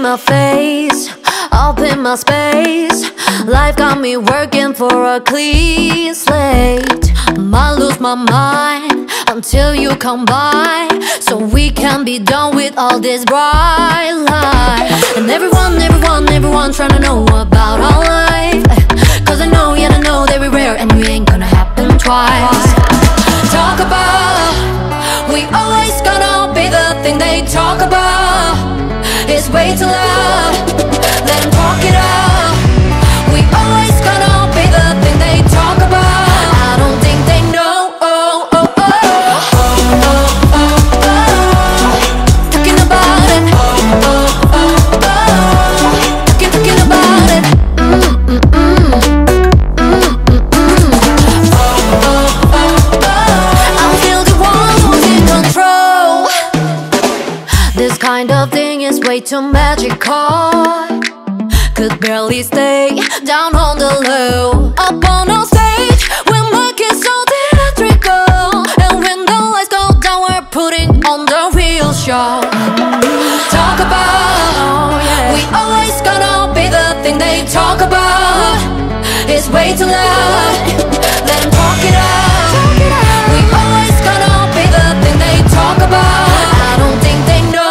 my face, up in my space. Life got me working for a clean slate. Might lose my mind until you come by, so we can be done with all this bright light. And everyone trying to know about our life, cause I know, yeah, I know that we're rare and we ain't gonna happen twice. Talk about, we always gonna be the thing they talk about. It's way too loud, let them talk it out. We always gonna be the thing they talk about. I don't think they know. Talking about it. Talking about it. I'm still the one who's in control. This kind of thing is way too magical. Could barely stay down on the low. Up on our stage, we're making so theatrical. And when the lights go down, we're putting on the real show. Talk about, we always gonna be the thing they talk about. It's way too loud, let them talk it out. We always gonna be the thing they talk about. I don't think they know.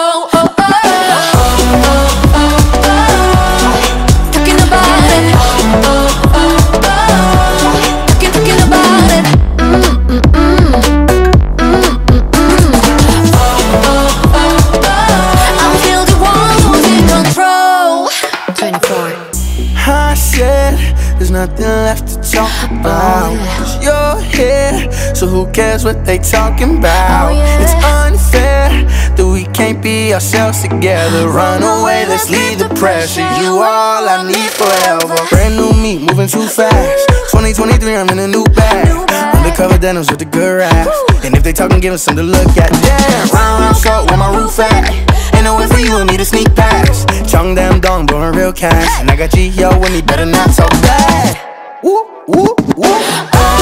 I said there's nothing left to talk about. Cause you're here, so who cares what they talking about? It's unfair that we can't be ourselves together. Run away, let's leave the pressure. You all I need forever. Brand new me, moving too fast. 2023, I'm in a new bag. Undercover denims with the good rap. And if they talking, give us something to look at. Damn, round salt, where my roof at? Ain't no way for you and me to sneak past. Chung damn dong, blowing real cash. And I got G.O. with me, better not talk bad. Woo, woo, woo.